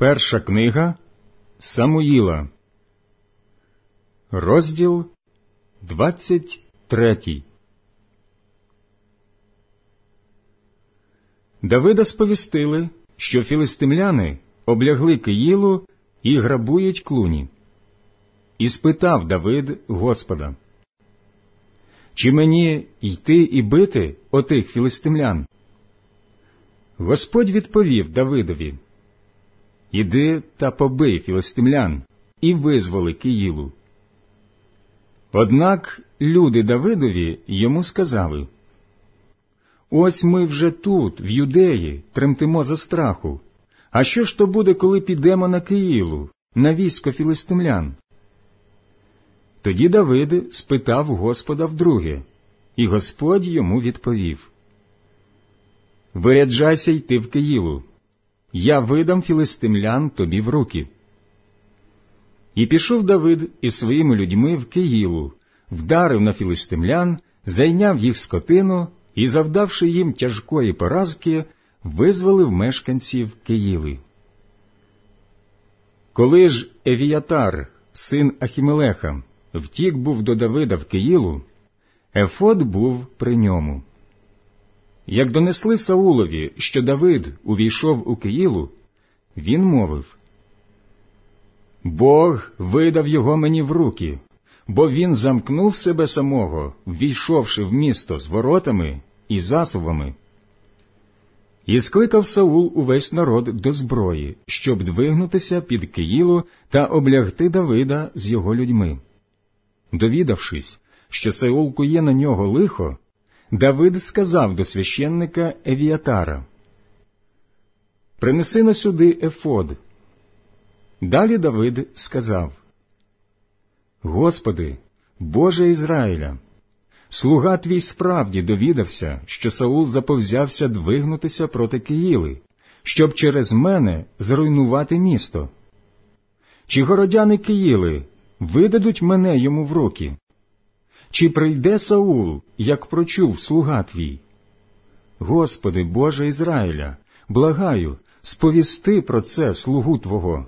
Перша книга Самуїла, розділ 23. Давида сповістили, що філистимляни облягли Киїлу і грабують клуні. І спитав Давид Господа: «Чи мені йти і бити отих філистимлян?» Господь відповів Давидові: «Іди та побий філистимлян і визволи Киїлу». Однак люди Давидові йому сказали: «Ось ми вже тут, в Юдеї, тремтимо за страху. А що ж то буде, коли підемо на Киїлу, на військо філистимлян?» Тоді Давид спитав Господа вдруге, і Господь йому відповів: «Виряджайся йти в Киїлу, я видам філистимлян тобі в руки». І пішов Давид із своїми людьми в Киїлу, вдарив на філистимлян, зайняв їх скотину і, завдавши їм тяжкої поразки, визволив мешканців Киїли. Коли ж Евіятар, син Ахімелеха, втік був до Давида в Киїлу, ефод був при ньому. Як донесли Саулові, що Давид увійшов у Киїлу, він мовив: «Бог видав його мені в руки, бо він замкнув себе самого, ввійшовши в місто з воротами і засувами». І скликав Саул увесь народ до зброї, щоб двигнутися під Киїлу та облягти Давида з його людьми. Довідавшись, що Саул кує на нього лихо, Давид сказав до священника Евіятара: «Принеси на сюди ефод». Далі Давид сказав: «Господи, Боже Ізраїля, слуга твій справді довідався, що Саул заповзявся двигнутися проти Киїли, щоб через мене зруйнувати місто. Чи городяни Киїли видадуть мене йому в руки? Чи прийде Саул, як прочув слуга твій? Господи, Боже Ізраїля, благаю, сповісти про це слугу Твого».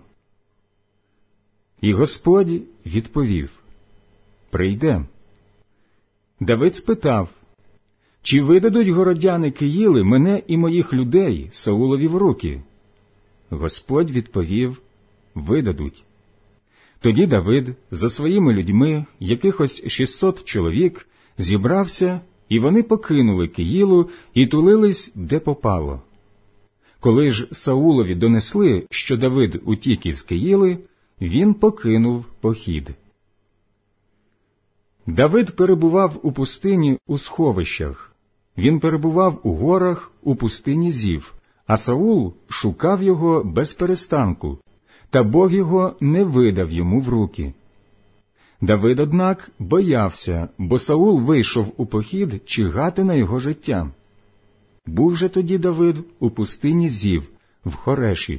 І Господь відповів: «Прийде». Давид спитав: «Чи видадуть городяни Киїли мене і моїх людей Саулові в руки?» Господь відповів: «Видадуть». Тоді Давид за своїми людьми, якихось 600 чоловік, зібрався, і вони покинули Киїлу і тулились, де попало. Коли ж Саулові донесли, що Давид утік із Киїли, він покинув похід. Давид перебував у пустині у сховищах. Він перебував у горах у пустині Зів, а Саул шукав його без перестанку, та Бог його не видав йому в руки. Давид, однак, боявся, бо Саул вийшов у похід чигати на його життя. Був же тоді Давид у пустині Зів, в Хореші.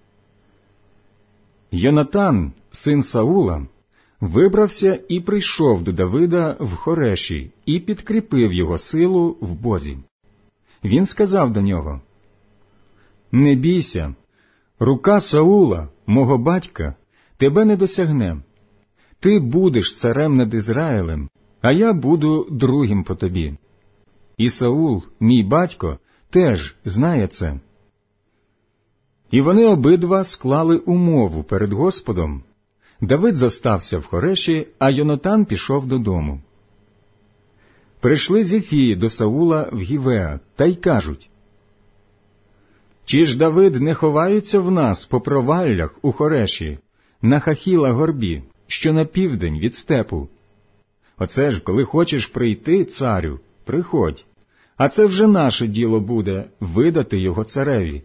Йонатан, син Саула, вибрався і прийшов до Давида в Хореші і підкріпив його силу в Бозі. Він сказав до нього: «Не бійся, рука Саула, мого батька, тебе не досягне. Ти будеш царем над Ізраїлем, а я буду другим по тобі. І Саул, мій батько, теж знає це». І вони обидва склали умову перед Господом. Давид зостався в Хореші, а Йонатан пішов додому. Прийшли Зефії до Саула в Гівеа та й кажуть: «Чи ж Давид не ховається в нас по проваллях у Хореші, на Хахіла горбі, що на південь від степу? Оце ж, коли хочеш прийти, царю, приходь, а це вже наше діло буде видати його цареві».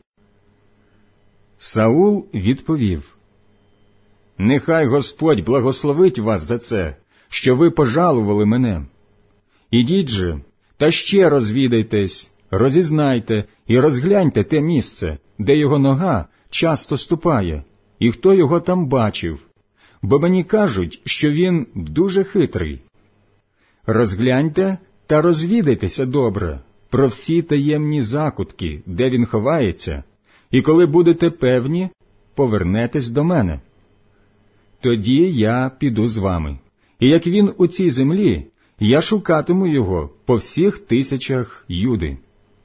Саул відповів: «Нехай Господь благословить вас за це, що ви пожалували мене. Ідіть же, та ще розвідайтесь, розізнайте і розгляньте те місце, де його нога часто ступає, і хто його там бачив, бо мені кажуть, що він дуже хитрий. Розгляньте та розвідайтеся добре про всі таємні закутки, де він ховається, і коли будете певні, повернетесь до мене. Тоді я піду з вами, і як він у цій землі, я шукатиму його по всіх тисячах Юди.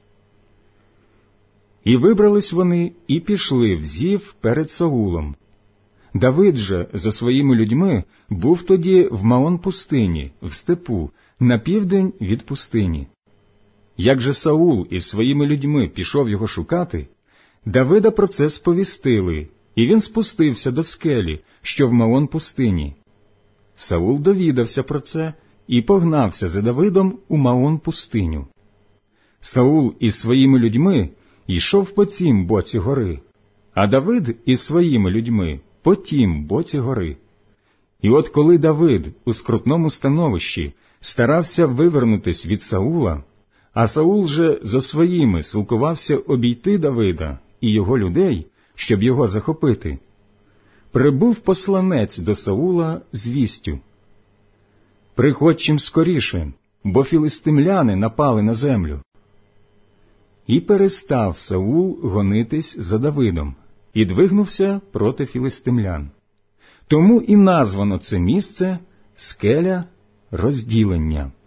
І вибрались вони, і пішли в Зів перед Саулом. Давид же зо своїми людьми був тоді в Маон-пустині, в степу, на південь від пустині. Як же Саул із своїми людьми пішов його шукати, Давида про це сповістили, і він спустився до скелі, що в Маон-пустині. Саул довідався про це і погнався за Давидом у Маон-пустиню. Саул із своїми людьми йшов по цім боці гори, а Давид із своїми людьми по тім боці гори. І от коли Давид у скрутному становищі старався вивернутись від Саула, а Саул же зо своїми силкувався обійти Давида і його людей, щоб його захопити, прибув посланець до Саула з вістю: «Приходь чим скоріше, бо філистимляни напали на землю». І перестав Саул гонитись за Давидом, і двигнувся проти філистимлян. Тому і названо це місце «Скеля розділення».